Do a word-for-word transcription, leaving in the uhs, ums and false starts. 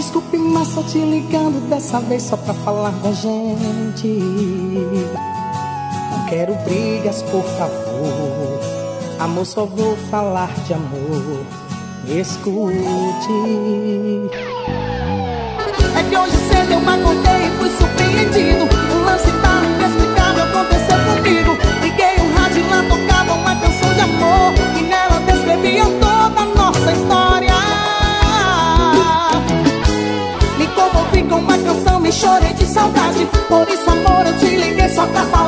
Desculpe, mas tô te ligando dessa vez só pra falar da gente. Não quero brigas, por favor. Amor, só vou falar de amor. Me escute. É que hoje cedo eu me acordei e fui surpreendido. Um lance tão inexplicável aconteceu comigo. Liguei um rádio e lá tocava uma canção de amor, e nela descrevia toda a nossa história. Me comovi com uma canção, me chorei de saudade. Por isso, amor, eu te liguei só pra falar